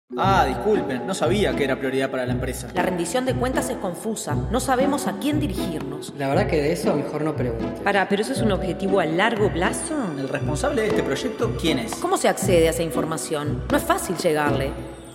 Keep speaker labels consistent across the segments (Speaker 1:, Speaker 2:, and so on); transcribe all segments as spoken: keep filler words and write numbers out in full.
Speaker 1: Ah, disculpen, no sabía que era prioridad para la empresa.
Speaker 2: La rendición de cuentas es confusa, no sabemos a quién dirigirnos.
Speaker 3: La verdad que de eso mejor no pregunte.
Speaker 2: Pará, ¿pero eso es un objetivo a largo plazo?
Speaker 1: ¿El responsable de este proyecto quién es?
Speaker 2: ¿Cómo se accede a esa información? No es fácil llegarle.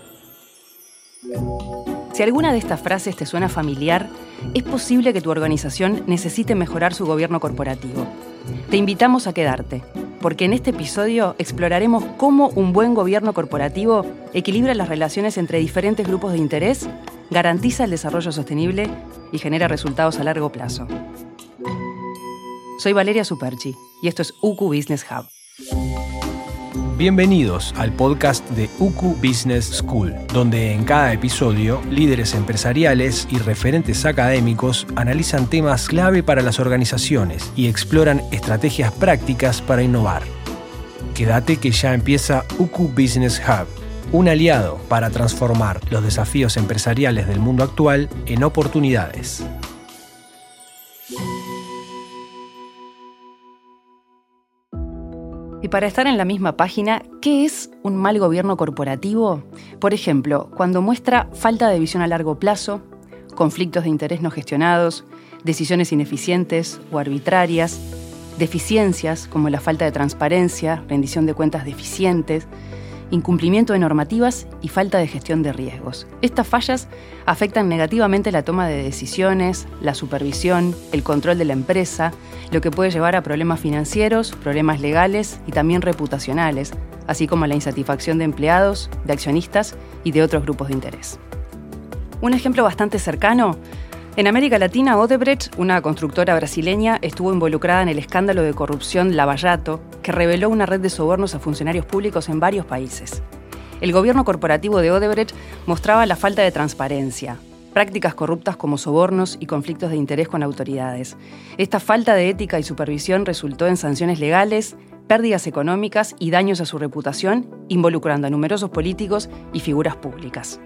Speaker 4: Si alguna de estas frases te suena familiar, es posible que tu organización necesite mejorar su gobierno corporativo. Te invitamos a quedarte, porque en este episodio exploraremos cómo un buen gobierno corporativo equilibra las relaciones entre diferentes grupos de interés, garantiza el desarrollo sostenible y genera resultados a largo plazo. Soy Valeria Superchi y esto es U Q Business Hub.
Speaker 5: Bienvenidos al podcast de U Q Business School, donde en cada episodio líderes empresariales y referentes académicos analizan temas clave para las organizaciones y exploran estrategias prácticas para innovar. Quédate que ya empieza U Q Business Hub, un aliado para transformar los desafíos empresariales del mundo actual en oportunidades.
Speaker 4: Y para estar en la misma página, ¿qué es un mal gobierno corporativo? Por ejemplo, cuando muestra falta de visión a largo plazo, conflictos de interés no gestionados, decisiones ineficientes o arbitrarias, deficiencias como la falta de transparencia, rendición de cuentas deficientes, incumplimiento de normativas y falta de gestión de riesgos. Estas fallas afectan negativamente la toma de decisiones, la supervisión, el control de la empresa, lo que puede llevar a problemas financieros, problemas legales y también reputacionales, así como a la insatisfacción de empleados, de accionistas y de otros grupos de interés. Un ejemplo bastante cercano: en América Latina, Odebrecht, una constructora brasileña, estuvo involucrada en el escándalo de corrupción Lava Jato, que reveló una red de sobornos a funcionarios públicos en varios países. El gobierno corporativo de Odebrecht mostraba la falta de transparencia, prácticas corruptas como sobornos y conflictos de interés con autoridades. Esta falta de ética y supervisión resultó en sanciones legales, pérdidas económicas y daños a su reputación, involucrando a numerosos políticos y figuras públicas.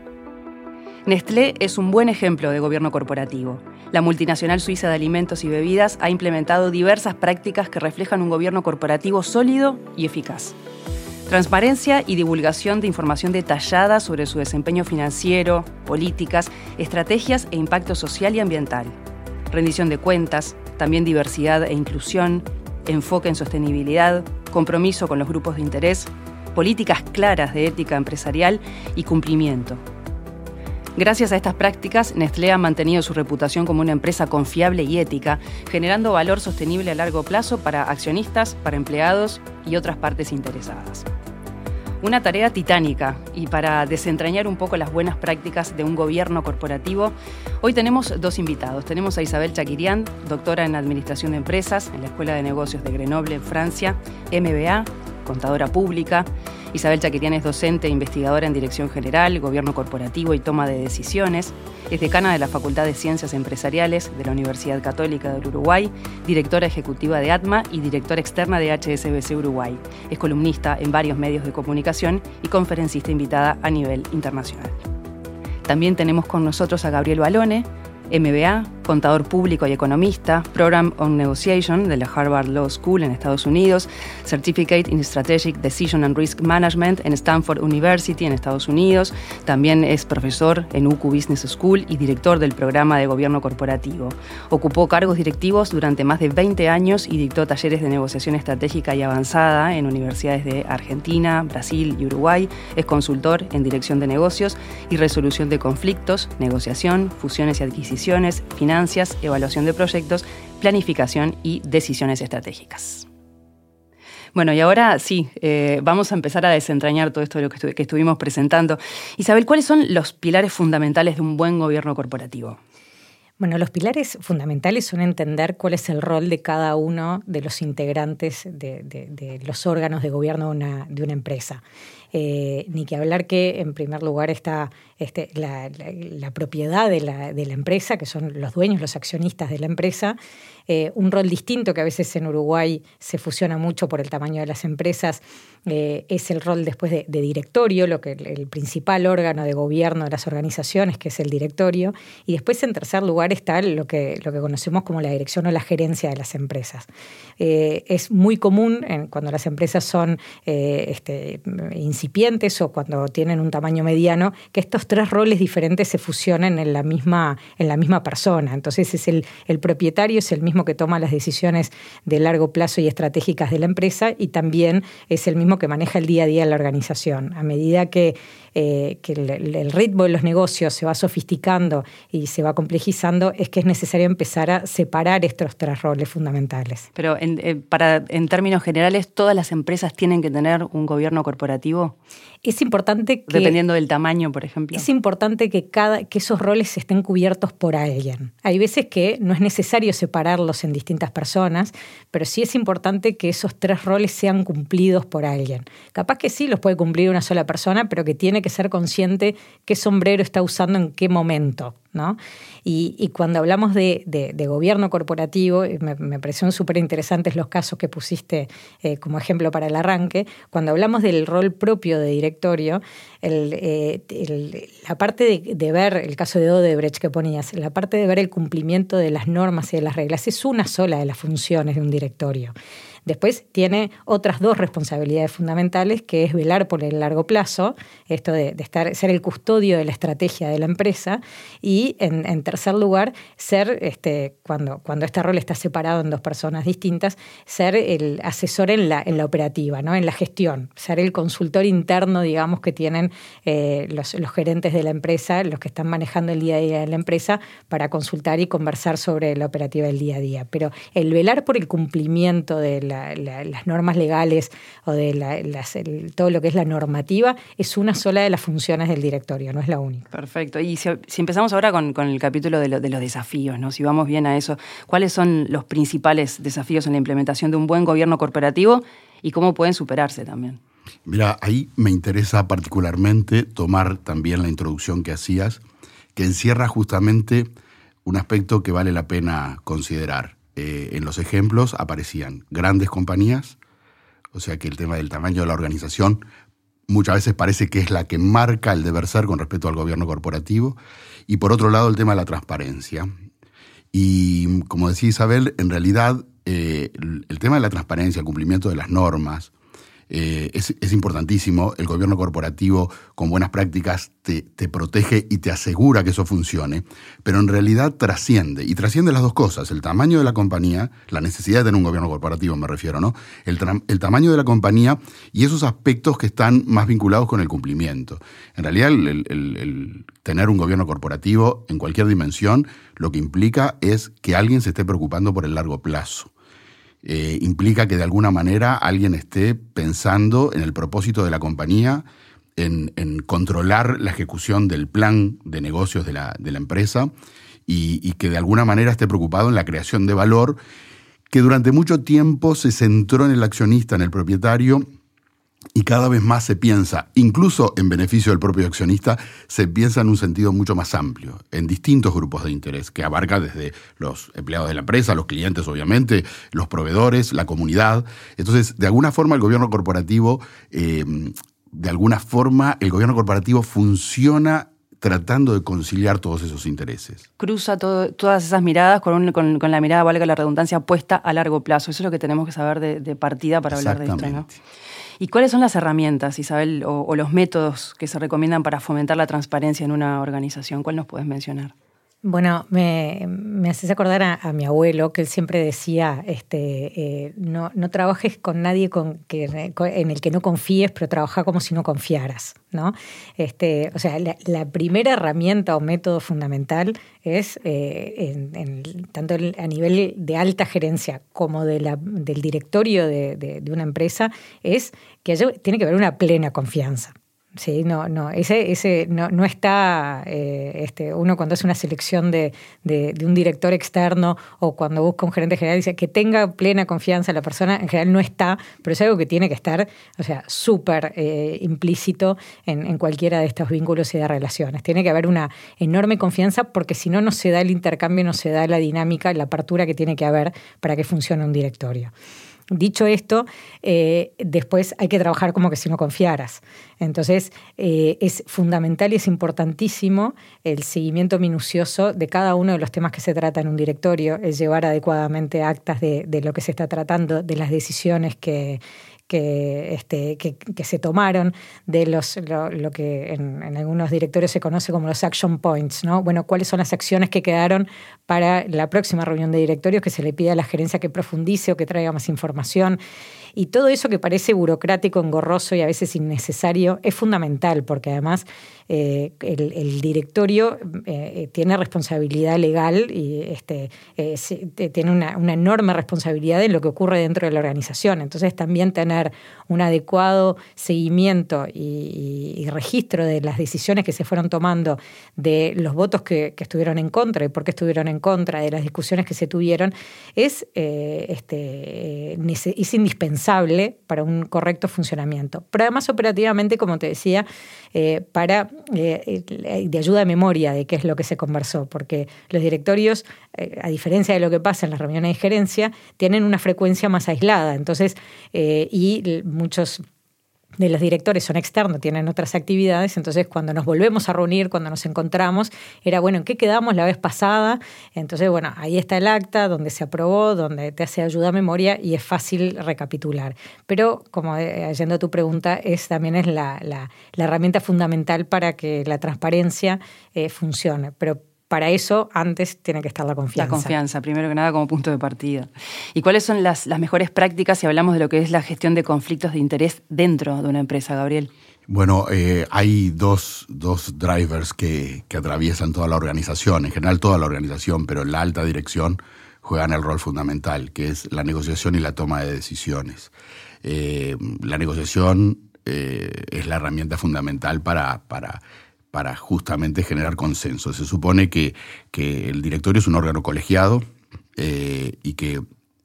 Speaker 4: Nestlé es un buen ejemplo de gobierno corporativo. La multinacional suiza de alimentos y bebidas ha implementado diversas prácticas que reflejan un gobierno corporativo sólido y eficaz. Transparencia y divulgación de información detallada sobre su desempeño financiero, políticas, estrategias e impacto social y ambiental. Rendición de cuentas, también diversidad e inclusión, enfoque en sostenibilidad, compromiso con los grupos de interés, políticas claras de ética empresarial y cumplimiento. Gracias a estas prácticas, Nestlé ha mantenido su reputación como una empresa confiable y ética, generando valor sostenible a largo plazo para accionistas, para empleados y otras partes interesadas. Una tarea titánica, y para desentrañar un poco las buenas prácticas de un gobierno corporativo, hoy tenemos dos invitados. Tenemos a Isabel Chakirian, doctora en Administración de Empresas en la Escuela de Negocios de Grenoble, en Francia, M B A, contadora pública. Isabel Chakirian es docente e investigadora en Dirección General, Gobierno Corporativo y Toma de Decisiones. Es decana de la Facultad de Ciencias Empresariales de la Universidad Católica del Uruguay, directora ejecutiva de ATMA y directora externa de H S B C Uruguay. Es columnista en varios medios de comunicación y conferencista invitada a nivel internacional. También tenemos con nosotros a Gabriel Balone, M B A, contador público y economista, Program on Negotiation de la Harvard Law School en Estados Unidos, Certificate in Strategic Decision and Risk Management en Stanford University en Estados Unidos. También es profesor en U Q Business School y director del programa de gobierno corporativo. Ocupó cargos directivos durante más de veinte años y dictó talleres de negociación estratégica y avanzada en universidades de Argentina, Brasil y Uruguay. Es consultor en dirección de negocios y resolución de conflictos, negociación, fusiones y adquisiciones, finanzas, evaluación de proyectos, planificación y decisiones estratégicas. Bueno, y ahora sí, eh, vamos a empezar a desentrañar todo esto de lo que, estu- que estuvimos presentando. Isabel, ¿cuáles son los pilares fundamentales de un buen gobierno corporativo?
Speaker 6: Bueno, los pilares fundamentales son entender cuál es el rol de cada uno de los integrantes de, de, de los órganos de gobierno de una, de una empresa. Eh, ni que hablar que, en primer lugar, está este, la, la, la propiedad de la, de la empresa, que son los dueños, los accionistas de la empresa. Eh, un rol distinto que a veces en Uruguay se fusiona mucho por el tamaño de las empresas, eh, es el rol después de, de directorio, lo que el, el principal órgano de gobierno de las organizaciones, que es el directorio. Y después, en tercer lugar, está lo que, lo que conocemos como la dirección o la gerencia de las empresas. Eh, es muy común en, cuando las empresas son eh, este, incipientes o cuando tienen un tamaño mediano, que estos tres roles diferentes se fusionen en la misma, en la misma persona. Entonces es el, el propietario es el mismo que toma las decisiones de largo plazo y estratégicas de la empresa, y también es el mismo que maneja el día a día de la organización. A medida que, eh, que el, el ritmo de los negocios se va sofisticando y se va complejizando, es que es necesario empezar a separar estos tres roles fundamentales.
Speaker 4: Pero en, eh, para, en términos generales, ¿todas las empresas tienen que tener un gobierno corporativo?
Speaker 6: Es importante que...
Speaker 4: Dependiendo del tamaño, por ejemplo.
Speaker 6: Es importante que, cada, que esos roles estén cubiertos por alguien. Hay veces que no es necesario separarlos en distintas personas, pero sí es importante que esos tres roles sean cumplidos por alguien. Capaz que sí los puede cumplir una sola persona, pero que tiene que ser consciente qué sombrero está usando en qué momento, ¿no? Y, y cuando hablamos de, de, de gobierno corporativo, me, me parecieron súper interesantes los casos que pusiste eh, como ejemplo para el arranque. Cuando hablamos del rol propio de directorio, el, eh, el, la parte de, de ver, el caso de Odebrecht que ponías, la parte de ver el cumplimiento de las normas y de las reglas es una sola de las funciones de un directorio. Después tiene otras dos responsabilidades fundamentales, que es velar por el largo plazo, esto de, de estar, ser el custodio de la estrategia de la empresa, y en, en tercer lugar, ser, este, cuando, cuando este rol está separado en dos personas distintas, ser el asesor en la, en la operativa, ¿no? En la gestión, ser el consultor interno, digamos, que tienen eh, los, los gerentes de la empresa, los que están manejando el día a día de la empresa, para consultar y conversar sobre la operativa del día a día. Pero el velar por el cumplimiento de la La, la, las normas legales o de la, las, el, todo lo que es la normativa es una sola de las funciones del directorio, no es la única.
Speaker 4: Perfecto. Y si, si empezamos ahora con, con el capítulo de, lo, de los desafíos, ¿no? Si vamos bien a eso, ¿cuáles son los principales desafíos en la implementación de un buen gobierno corporativo y cómo pueden superarse también?
Speaker 7: Mira, ahí me interesa particularmente tomar también la introducción que hacías, que encierra justamente un aspecto que vale la pena considerar. Eh, en los ejemplos aparecían grandes compañías, o sea que el tema del tamaño de la organización muchas veces parece que es la que marca el deber ser con respecto al gobierno corporativo, y por otro lado el tema de la transparencia. Y como decía Isabel, en realidad eh, el, el tema de la transparencia, el cumplimiento de las normas, Eh, es, es importantísimo. El gobierno corporativo con buenas prácticas te, te protege y te asegura que eso funcione, pero en realidad trasciende, y trasciende las dos cosas: el tamaño de la compañía, la necesidad de tener un gobierno corporativo me refiero, ¿no? El, tra- el tamaño de la compañía y esos aspectos que están más vinculados con el cumplimiento. En realidad el, el, el, el tener un gobierno corporativo en cualquier dimensión lo que implica es que alguien se esté preocupando por el largo plazo. Eh, implica que de alguna manera alguien esté pensando en el propósito de la compañía, en, en controlar la ejecución del plan de negocios de la, de la empresa, y, y que de alguna manera esté preocupado en la creación de valor, que durante mucho tiempo se centró en el accionista, en el propietario, y cada vez más se piensa, incluso en beneficio del propio accionista, se piensa en un sentido mucho más amplio, en distintos grupos de interés, que abarca desde los empleados de la empresa, los clientes obviamente, los proveedores, la comunidad. Entonces, de alguna forma el gobierno corporativo, eh, de alguna forma el gobierno corporativo funciona tratando de conciliar todos esos intereses.
Speaker 4: Cruza todo, todas esas miradas con, un, con, con la mirada, valga la redundancia, puesta a largo plazo. Eso es lo que tenemos que saber de, de partida para hablar de esto, ¿no? ¿Y cuáles son las herramientas, Isabel, o, o los métodos que se recomiendan para fomentar la transparencia en una organización? ¿Cuál nos puedes mencionar?
Speaker 6: Bueno, me, me haces acordar a, a mi abuelo, que él siempre decía, este, eh, no, no trabajes con nadie con que, con, en el que no confíes, pero trabaja como si no confiaras, ¿no? Este, o sea, la, la primera herramienta o método fundamental es, eh, en, en, tanto a nivel de alta gerencia como de la, del directorio de, de, de una empresa, es que haya, tiene que haber una plena confianza. Sí, no, no, ese, ese no, no está, eh, este, uno cuando hace una selección de, de, de un director externo o cuando busca un gerente general dice que tenga plena confianza la persona, en general no está, pero es algo que tiene que estar, o sea, súper eh, implícito en, en cualquiera de estos vínculos y de relaciones. Tiene que haber una enorme confianza, porque si no, no se da el intercambio, no se da la dinámica, la apertura que tiene que haber para que funcione un directorio. Dicho esto, eh, después hay que trabajar como que si no confiaras. Entonces, eh, es fundamental y es importantísimo el seguimiento minucioso de cada uno de los temas que se trata en un directorio, el llevar adecuadamente actas de, de lo que se está tratando, de las decisiones que, que, este, que, que se tomaron de los, lo, lo que en, en algunos directorios se conoce como los action points, ¿no? Bueno, cuáles son las acciones que quedaron para la próxima reunión de directorios, que se le pide a la gerencia que profundice o que traiga más información. Y todo eso que parece burocrático, engorroso y a veces innecesario es fundamental, porque además eh, el, el directorio eh, tiene responsabilidad legal y este, eh, tiene una, una enorme responsabilidad en lo que ocurre dentro de la organización. Entonces también tener un adecuado seguimiento y, y, y registro de las decisiones que se fueron tomando, de los votos que, que estuvieron en contra y por qué estuvieron en contra, de las discusiones que se tuvieron, es, eh, este, es indispensable para un correcto funcionamiento. Pero además operativamente, como te decía, eh, para eh, de ayuda de memoria de qué es lo que se conversó, porque los directorios, eh, a diferencia de lo que pasa en las reuniones de gerencia, tienen una frecuencia más aislada. Entonces, eh, y muchos de los directores son externos, tienen otras actividades, entonces cuando nos volvemos a reunir, cuando nos encontramos, era, bueno, ¿en qué quedamos la vez pasada? Entonces, bueno, ahí está el acta donde se aprobó, donde te hace ayuda a memoria y es fácil recapitular. Pero, como eh, yendo a tu pregunta, es, también es la, la, la herramienta fundamental para que la transparencia eh, funcione. Pero para eso, antes tiene que estar la confianza.
Speaker 4: La confianza, primero que nada, como punto de partida. ¿Y cuáles son las, las mejores prácticas si hablamos de lo que es la gestión de conflictos de interés dentro de una empresa, Gabriel?
Speaker 7: Bueno, eh, hay dos, dos drivers que, que atraviesan toda la organización, en general toda la organización, pero en la alta dirección juegan el rol fundamental, que es la negociación y la toma de decisiones. Eh, la negociación eh, es la herramienta fundamental para... para para justamente generar consenso. Se supone que, que el directorio es un órgano colegiado eh, y que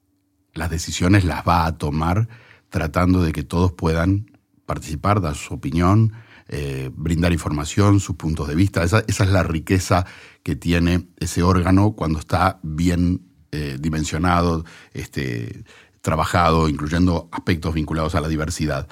Speaker 7: las decisiones las va a tomar tratando de que todos puedan participar, dar su opinión, eh, brindar información, sus puntos de vista. Esa, esa es la riqueza que tiene ese órgano cuando está bien eh, dimensionado, este, trabajado, incluyendo aspectos vinculados a la diversidad.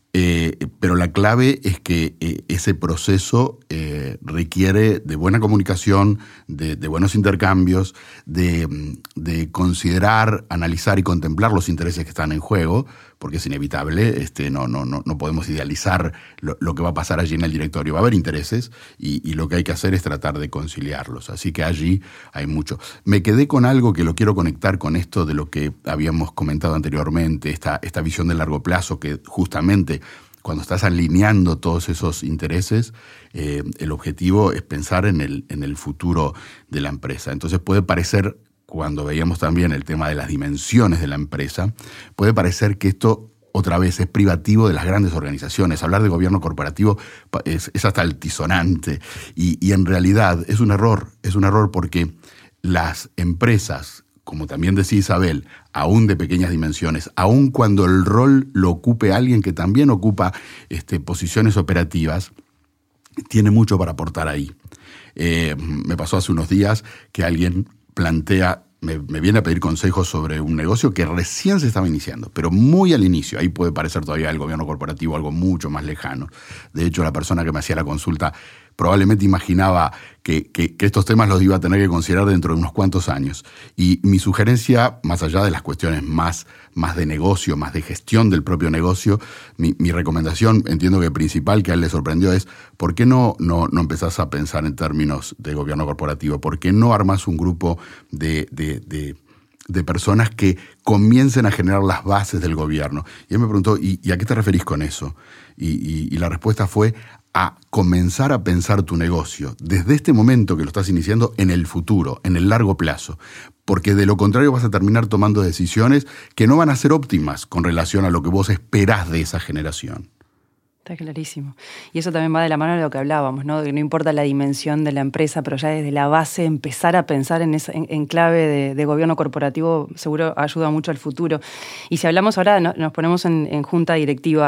Speaker 7: Eh, pero la clave es que eh, ese proceso eh, requiere de buena comunicación, de, de buenos intercambios, de, de considerar, analizar y contemplar los intereses que están en juego, porque es inevitable, este, no, no, no, no podemos idealizar lo, lo que va a pasar allí en el directorio. Va a haber intereses y, y lo que hay que hacer es tratar de conciliarlos. Así que allí hay mucho. Me quedé con algo que lo quiero conectar con esto de lo que habíamos comentado anteriormente, esta, esta visión de largo plazo que justamente cuando estás alineando todos esos intereses, eh, el objetivo es pensar en el, en el futuro de la empresa. Entonces puede parecer, cuando veíamos también el tema de las dimensiones de la empresa, puede parecer que esto otra vez es privativo de las grandes organizaciones. Hablar de gobierno corporativo es, es hasta altisonante y, y en realidad es un error, es un error porque las empresas, como también decía Isabel, aún de pequeñas dimensiones, aún cuando el rol lo ocupe alguien que también ocupa este, posiciones operativas, tiene mucho para aportar ahí. Eh, me pasó hace unos días que alguien plantea, me, me viene a pedir consejos sobre un negocio que recién se estaba iniciando, pero muy al inicio. Ahí puede parecer todavía el gobierno corporativo algo mucho más lejano. De hecho, la persona que me hacía la consulta probablemente imaginaba que, que, que estos temas los iba a tener que considerar dentro de unos cuantos años. Y mi sugerencia, más allá de las cuestiones más, más de negocio, más de gestión del propio negocio, mi, mi recomendación, entiendo que principal, que a él le sorprendió, es ¿por qué no, no, no empezás a pensar en términos de gobierno corporativo? ¿Por qué no armás un grupo de, de, de, de personas que comiencen a generar las bases del gobierno? Y él me preguntó, ¿y, y a qué te referís con eso? Y, y, y la respuesta fue a comenzar a pensar tu negocio desde este momento que lo estás iniciando en el futuro, en el largo plazo. Porque de lo contrario vas a terminar tomando decisiones que no van a ser óptimas con relación a lo que vos esperás de esa generación.
Speaker 4: Está clarísimo. Y eso también va de la mano de lo que hablábamos, ¿no? Que no importa la dimensión de la empresa, pero ya desde la base empezar a pensar en, esa, en, en clave de, de gobierno corporativo seguro ayuda mucho al futuro. Y si hablamos ahora, no, nos ponemos en, en junta directiva,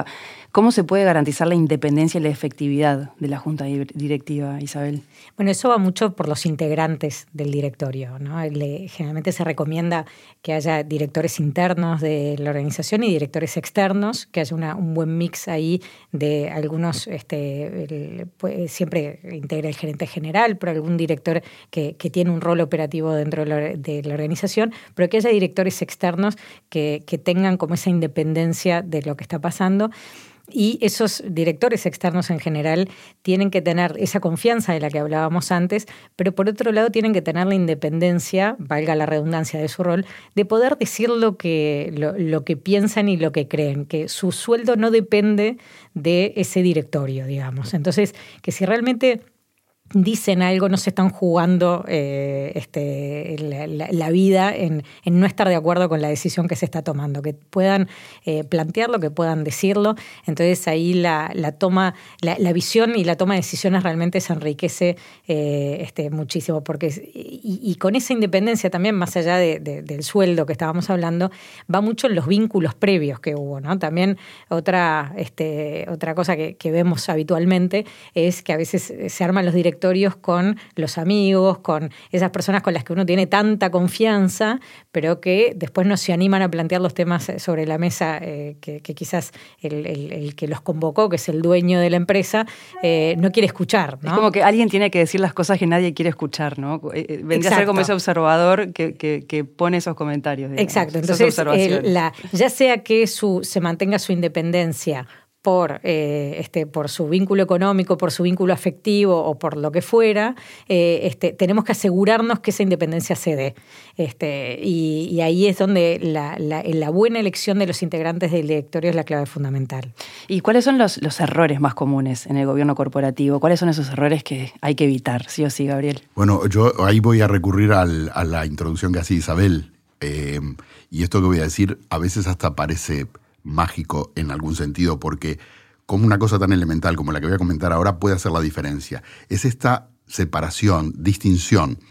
Speaker 4: ¿Cómo se puede garantizar la independencia y la efectividad de la junta directiva, Isabel?
Speaker 6: Bueno, eso va mucho por los integrantes del directorio, ¿no? Le, generalmente se recomienda que haya directores internos de la organización y directores externos, que haya una, un buen mix ahí de algunos, este, el, pues, siempre integra el gerente general, pero algún director que, que tiene un rol operativo dentro de la, de la organización, pero que haya directores externos que, que tengan como esa independencia de lo que está pasando. Y esos directores externos en general tienen que tener esa confianza de la que hablábamos antes, pero por otro lado tienen que tener la independencia, valga la redundancia de su rol, de poder decir lo que, lo, lo que piensan y lo que creen, que su sueldo no depende de ese directorio, digamos. Entonces, que si realmente dicen algo, no se están jugando eh, este, la, la, la vida en, en no estar de acuerdo con la decisión que se está tomando, que puedan eh, plantearlo, que puedan decirlo. Entonces ahí la, la toma, la, la visión y la toma de decisiones realmente se enriquece eh, este, muchísimo, porque y, y con esa independencia también, más allá de, de, del sueldo que estábamos hablando, va mucho en los vínculos previos que hubo, ¿no? También otra, este, otra cosa que, que vemos habitualmente es que a veces se arman los directores con los amigos, con esas personas con las que uno tiene tanta confianza, pero que después no se animan a plantear los temas sobre la mesa eh, que, que quizás el, el, el que los convocó, que es el dueño de la empresa, eh, no quiere escuchar, ¿no?
Speaker 4: Es como que alguien tiene que decir las cosas que nadie quiere escuchar, ¿no? Vendría a ser como ese observador que, que, que pone esos comentarios. Digamos.
Speaker 6: Exacto. Entonces, el, la, ya sea que su, se mantenga su independencia por, eh, este, por su vínculo económico, por su vínculo afectivo o por lo que fuera, eh, este, tenemos que asegurarnos que esa independencia se dé. Este, y, y ahí es donde la, la, la buena elección de los integrantes del directorio es la clave fundamental.
Speaker 4: ¿Y cuáles son los, los errores más comunes en el gobierno corporativo? ¿Cuáles son esos errores que hay que evitar, sí o sí, Gabriel?
Speaker 7: Bueno, yo ahí voy a recurrir al, a la introducción que hacía Isabel. Eh, y esto que voy a decir a veces hasta parece mágico en algún sentido, porque como una cosa tan elemental como la que voy a comentar ahora puede hacer la diferencia. Es esta separación, distinción.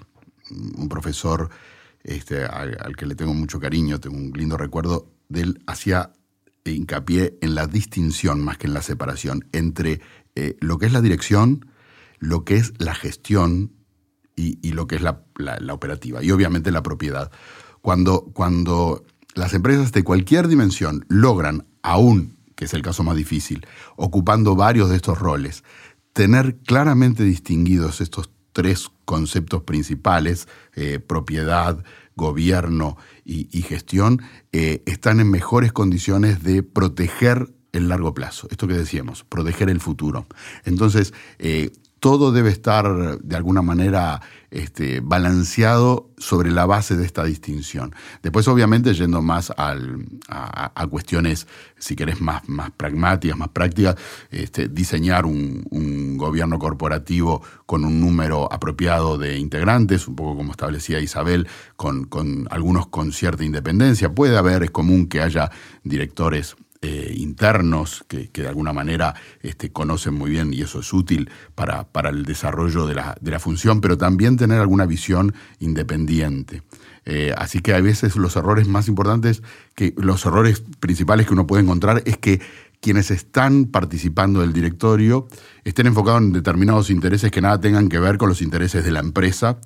Speaker 7: Un profesor este, al, al que le tengo mucho cariño, tengo un lindo recuerdo de él, hacía hincapié en la distinción más que en la separación entre eh, lo que es la dirección, lo que es la gestión y, y lo que es la, la, la operativa, y obviamente la propiedad. Cuando, cuando las empresas de cualquier dimensión logran, aún, que es el caso más difícil, ocupando varios de estos roles, tener claramente distinguidos estos tres conceptos principales, eh, propiedad, gobierno y, y gestión, eh, están en mejores condiciones de proteger el largo plazo. Esto que decíamos, proteger el futuro. Entonces, eh, todo debe estar de alguna manera este, balanceado sobre la base de esta distinción. Después, obviamente, yendo más al, a, a cuestiones, si querés, más, más pragmáticas, más prácticas, este, diseñar un, un gobierno corporativo con un número apropiado de integrantes, un poco como establecía Isabel, con, con algunos con cierta independencia. Puede haber, es común que haya directores Eh, internos que, que de alguna manera este, conocen muy bien, y eso es útil para, para el desarrollo de la, de la función, pero también tener alguna visión independiente. Eh, así que a veces los errores más importantes, que los errores principales que uno puede encontrar es que quienes están participando del directorio estén enfocados en determinados intereses que nada tengan que ver con los intereses de la empresa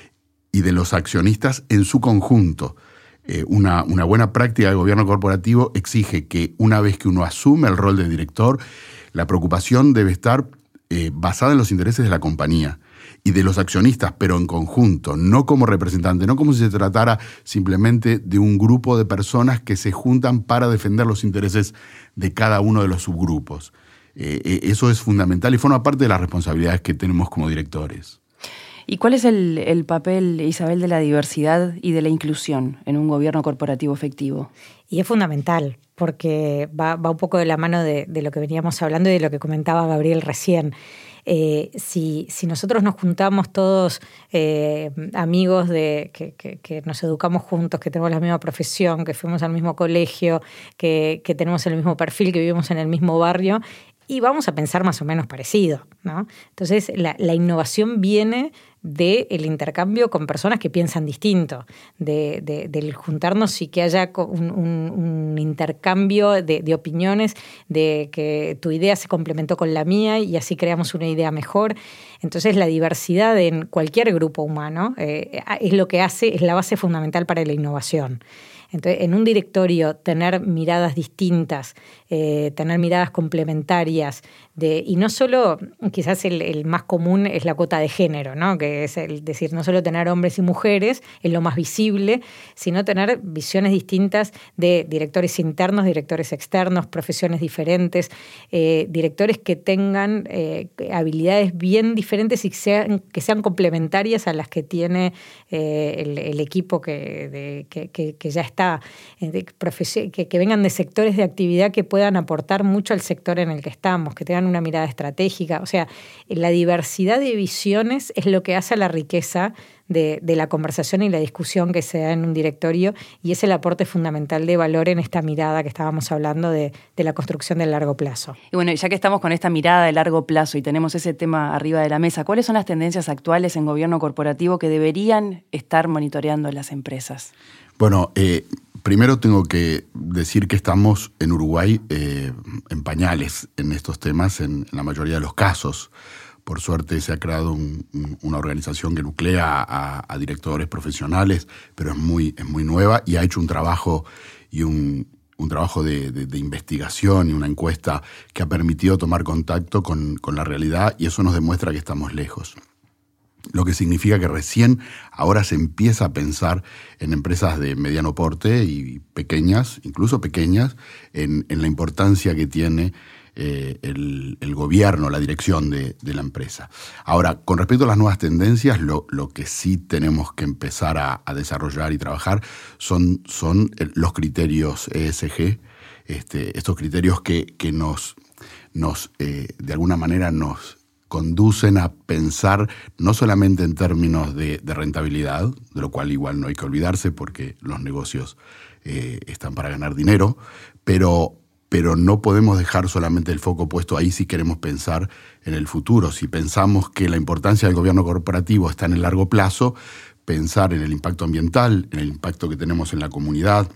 Speaker 7: y de los accionistas en su conjunto. Eh, una, una buena práctica de gobierno corporativo exige que una vez que uno asume el rol de director, la preocupación debe estar eh, basada en los intereses de la compañía y de los accionistas, pero en conjunto, no como representante, no como si se tratara simplemente de un grupo de personas que se juntan para defender los intereses de cada uno de los subgrupos. Eh, eso es fundamental y forma parte de las responsabilidades que tenemos como directores.
Speaker 4: ¿Y cuál es el, el papel, Isabel, de la diversidad y de la inclusión en un gobierno corporativo efectivo?
Speaker 6: Y es fundamental, porque va, va un poco de la mano de, de lo que veníamos hablando y de lo que comentaba Gabriel recién. Eh, si, si nosotros nos juntamos todos eh, amigos de, que, que, que nos educamos juntos, que tenemos la misma profesión, que fuimos al mismo colegio, que, que tenemos el mismo perfil, que vivimos en el mismo barrio, y vamos a pensar más o menos parecido, ¿no? Entonces, la, la innovación viene del intercambio con personas que piensan distinto, de, de, del juntarnos y que haya un, un, un intercambio de, de opiniones, de que tu idea se complementó con la mía y así creamos una idea mejor. Entonces, la diversidad en cualquier grupo humano eh, es lo que hace, es la base fundamental para la innovación. Entonces, en un directorio, tener miradas distintas, eh, tener miradas complementarias, de, y no solo, quizás el, el más común es la cuota de género, ¿no? Que es el decir, no solo tener hombres y mujeres, es lo más visible, sino tener visiones distintas de directores internos, directores externos, profesiones diferentes, eh, directores que tengan eh, habilidades bien diferentes y que sean, que sean complementarias a las que tiene eh, el, el equipo que, de, que, que, que ya está. Que, que vengan de sectores de actividad que puedan aportar mucho al sector en el que estamos, que tengan una mirada estratégica. O sea, la diversidad de visiones es lo que hace la riqueza de, de la conversación y la discusión que se da en un directorio, y es el aporte fundamental de valor en esta mirada que estábamos hablando de, de la construcción del largo plazo.
Speaker 4: Y bueno, ya que estamos con esta mirada de largo plazo y tenemos ese tema arriba de la mesa, ¿cuáles son las tendencias actuales en gobierno corporativo que deberían estar monitoreando las empresas?
Speaker 7: Bueno, eh, primero tengo que decir que estamos en Uruguay eh, en pañales en estos temas, en, en la mayoría de los casos. Por suerte se ha creado un, un, una organización que nuclea a, a directores profesionales, pero es muy, es muy nueva y ha hecho un trabajo y un, un trabajo de, de, de investigación y una encuesta que ha permitido tomar contacto con, con la realidad, y eso nos demuestra que estamos lejos. Lo que significa que recién ahora se empieza a pensar en empresas de mediano porte y pequeñas, incluso pequeñas, en, en la importancia que tiene eh, el, el gobierno, la dirección de, de la empresa. Ahora, con respecto a las nuevas tendencias, lo, lo que sí tenemos que empezar a, a desarrollar y trabajar son, son los criterios E S G, este, estos criterios que, que nos, nos eh, de alguna manera nos conducen a pensar no solamente en términos de, de rentabilidad, de lo cual igual no hay que olvidarse porque los negocios eh, están para ganar dinero, pero, pero no podemos dejar solamente el foco puesto ahí si queremos pensar en el futuro. Si pensamos que la importancia del gobierno corporativo está en el largo plazo, pensar en el impacto ambiental, en el impacto que tenemos en la comunidad,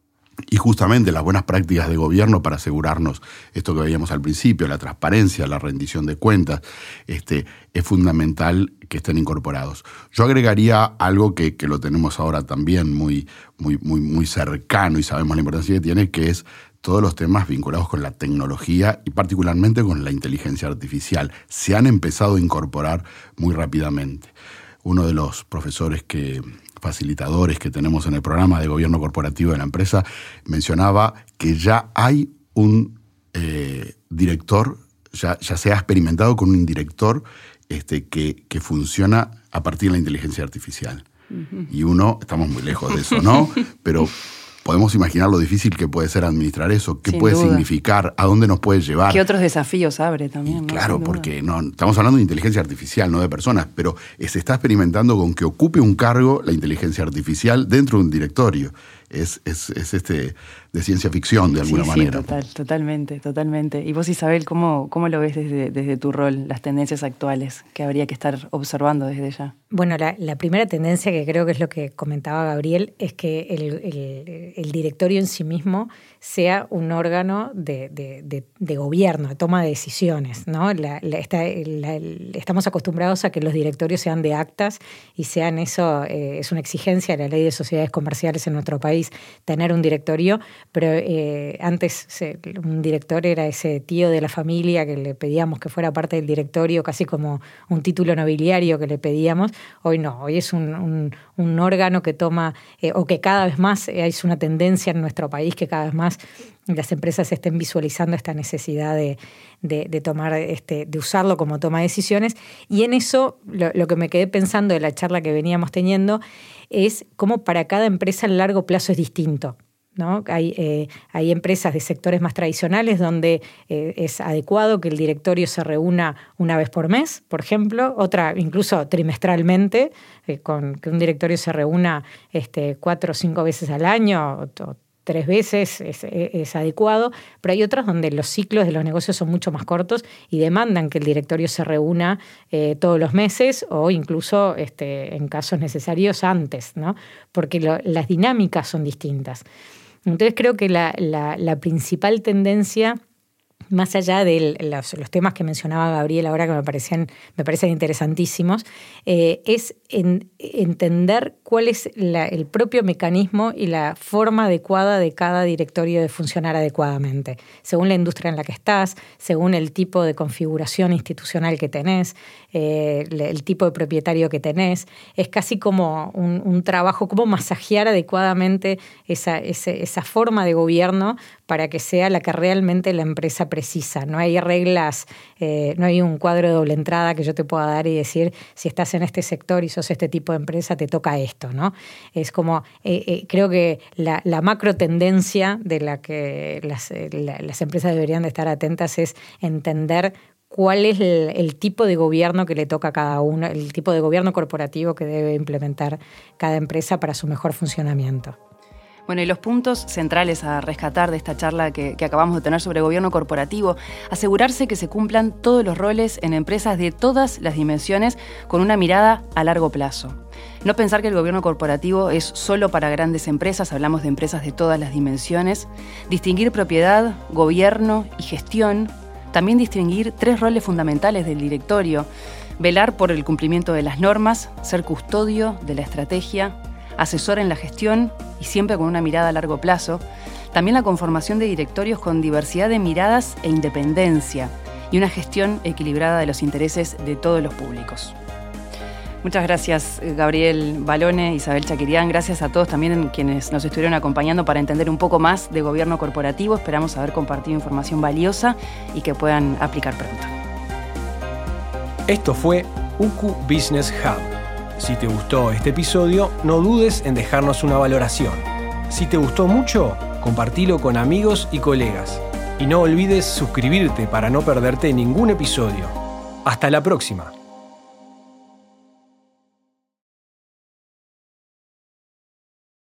Speaker 7: y justamente las buenas prácticas de gobierno para asegurarnos esto que veíamos al principio, la transparencia, la rendición de cuentas, este, es fundamental que estén incorporados. Yo agregaría algo que, que lo tenemos ahora también muy, muy, muy, muy cercano y sabemos la importancia que tiene, que es todos los temas vinculados con la tecnología y particularmente con la inteligencia artificial. Se han empezado a incorporar muy rápidamente. Uno de los profesores que... facilitadores que tenemos en el programa de gobierno corporativo de la empresa, mencionaba que ya hay un eh, director, ya, ya se ha experimentado con un director este, que, que funciona a partir de la inteligencia artificial. Uh-huh. Y uno, estamos muy lejos de eso, ¿no? Pero podemos imaginar lo difícil que puede ser administrar eso, qué Sin puede duda. significar, a dónde nos puede llevar.
Speaker 4: ¿Qué otros desafíos abre también?
Speaker 7: Y
Speaker 4: ¿no?
Speaker 7: Claro, porque no, estamos hablando de inteligencia artificial, no de personas, pero se está experimentando con que ocupe un cargo la inteligencia artificial dentro de un directorio. Es, es, es este de ciencia ficción, de alguna
Speaker 4: sí,
Speaker 7: manera.
Speaker 4: Sí, total, totalmente, totalmente. Y vos, Isabel, ¿cómo, cómo lo ves desde, desde tu rol, las tendencias actuales que habría que estar observando desde ya?
Speaker 6: Bueno, la, la primera tendencia, que creo que es lo que comentaba Gabriel, es que el, el, el directorio en sí mismo sea un órgano de, de, de, de gobierno, de toma de decisiones, ¿no? La, la, está, la, estamos acostumbrados a que los directorios sean de actas y sean eso, eh, es una exigencia de la ley de sociedades comerciales en nuestro país, tener un directorio, pero eh, antes se, un director era ese tío de la familia que le pedíamos que fuera parte del directorio, casi como un título nobiliario que le pedíamos. Hoy no, hoy es un, un, un órgano que toma, eh, o que cada vez más eh, es una tendencia en nuestro país, que cada vez más las empresas estén visualizando esta necesidad de, de, de tomar, este, de usarlo como toma de decisiones. Y en eso, lo, lo que me quedé pensando de la charla que veníamos teniendo es cómo para cada empresa el largo plazo es distinto, ¿no? Hay, eh, hay empresas de sectores más tradicionales donde eh, es adecuado que el directorio se reúna una vez por mes, por ejemplo, otra incluso trimestralmente, eh, con que un directorio se reúna este, cuatro o cinco veces al año, o, o tres veces es, es adecuado, pero hay otras donde los ciclos de los negocios son mucho más cortos y demandan que el directorio se reúna eh, todos los meses o incluso este, en casos necesarios antes, ¿no? Porque lo, las dinámicas son distintas. Entonces creo que la, la, la principal tendencia, más allá de los, los temas que mencionaba Gabriel ahora, que me parecían, me parecen interesantísimos, eh, es en, entender cuál es la, el propio mecanismo y la forma adecuada de cada directorio de funcionar adecuadamente, según la industria en la que estás, según el tipo de configuración institucional que tenés, eh, el tipo de propietario que tenés. Es casi como un, un trabajo, como masajear adecuadamente esa, esa, esa forma de gobierno para que sea la que realmente la empresa precisa. No hay reglas, eh, no hay un cuadro de doble entrada que yo te pueda dar y decir, si estás en este sector y sos este tipo de empresa, te toca esto, ¿no? Es como, eh, eh, creo que la, la macro tendencia de la que las, la, las empresas deberían de estar atentas es entender cuál es el, el tipo de gobierno que le toca a cada uno, el tipo de gobierno corporativo que debe implementar cada empresa para su mejor funcionamiento.
Speaker 4: Bueno, y los puntos centrales a rescatar de esta charla que, que acabamos de tener sobre gobierno corporativo: asegurarse que se cumplan todos los roles en empresas de todas las dimensiones con una mirada a largo plazo. No pensar que el gobierno corporativo es solo para grandes empresas, hablamos de empresas de todas las dimensiones. Distinguir propiedad, gobierno y gestión. También distinguir tres roles fundamentales del directorio: velar por el cumplimiento de las normas, ser custodio de la estrategia, asesor en la gestión y siempre con una mirada a largo plazo. También la conformación de directorios con diversidad de miradas e independencia y una gestión equilibrada de los intereses de todos los públicos. Muchas gracias, Gabriel Balone, Isabel Chaquirián. Gracias a todos también quienes nos estuvieron acompañando para entender un poco más de gobierno corporativo. Esperamos haber compartido información valiosa y que puedan aplicar pronto.
Speaker 5: Esto fue U C U Business Hub. Si te gustó este episodio, no dudes en dejarnos una valoración. Si te gustó mucho, compartilo con amigos y colegas. Y no olvides suscribirte para no perderte ningún episodio. Hasta la próxima.